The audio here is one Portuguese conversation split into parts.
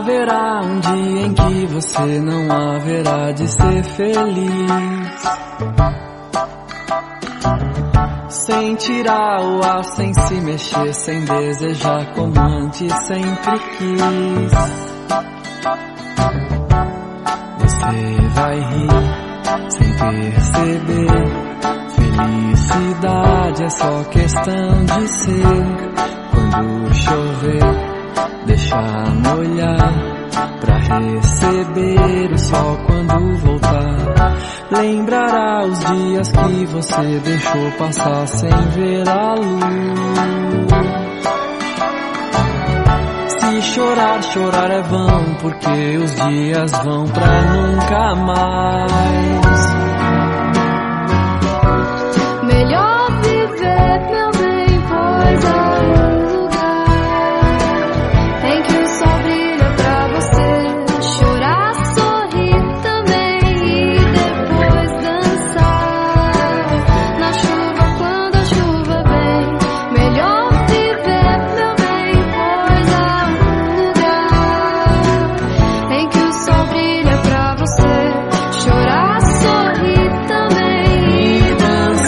Haverá um dia em que você não haverá de ser feliz. Sem tirar o ar, sem se mexer, sem desejar como antes sempre quis. Você vai rir sem perceber. Felicidade é só questão de ser. Quando chover, deixar molhar, pra receber o sol quando voltar. Lembrará os dias que você deixou passar sem ver a luz. Se chorar, chorar é vão, porque os dias vão pra nunca mais. Melhor viver, meu bem, pois há um lugar em que o sol brilha pra você chorar, sorrir também e depois dançar na chuva quando a chuva vem. Melhor viver, meu bem, pois há um lugar em que o sol brilha pra você chorar, sorrir também e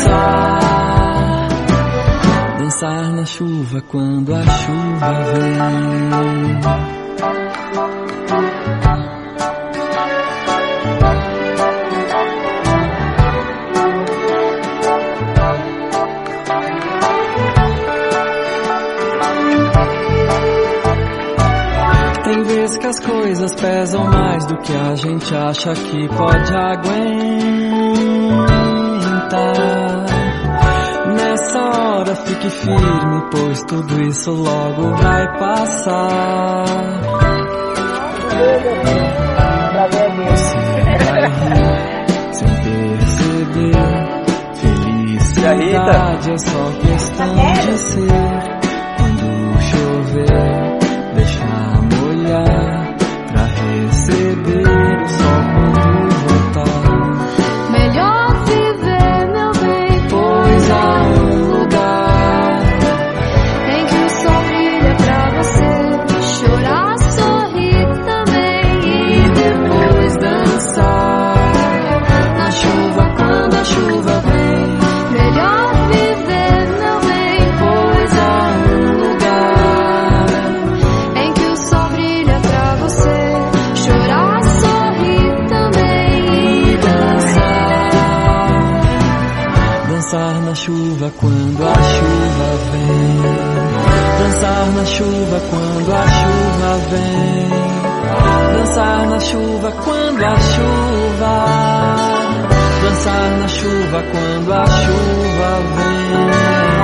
dançar na chuva quando a chuva vem. Tem vezes que as coisas pesam mais do que a gente acha que pode aguentar. Nessa hora fique firme, pois tudo isso logo vai passar. Você vai rir sem perceber. Felicidade é só questão de ser. Quando chover, deixar molhar, pra receber o sol quando voltar. melhor viver, meu bem, Pois há um lugar em que o sol brilha pra você chorar, sorrir também e depois dançar na chuva quando a chuva vem. melhor viver, meu bem, Pois há um lugar em que o sol brilha pra você chorar, sorrir também e dançar na chuva quando a chuva vem. Dançar na chuva quando a chuva vem. Dançar na chuva quando a chuva. Dançar na chuva quando a chuva vem.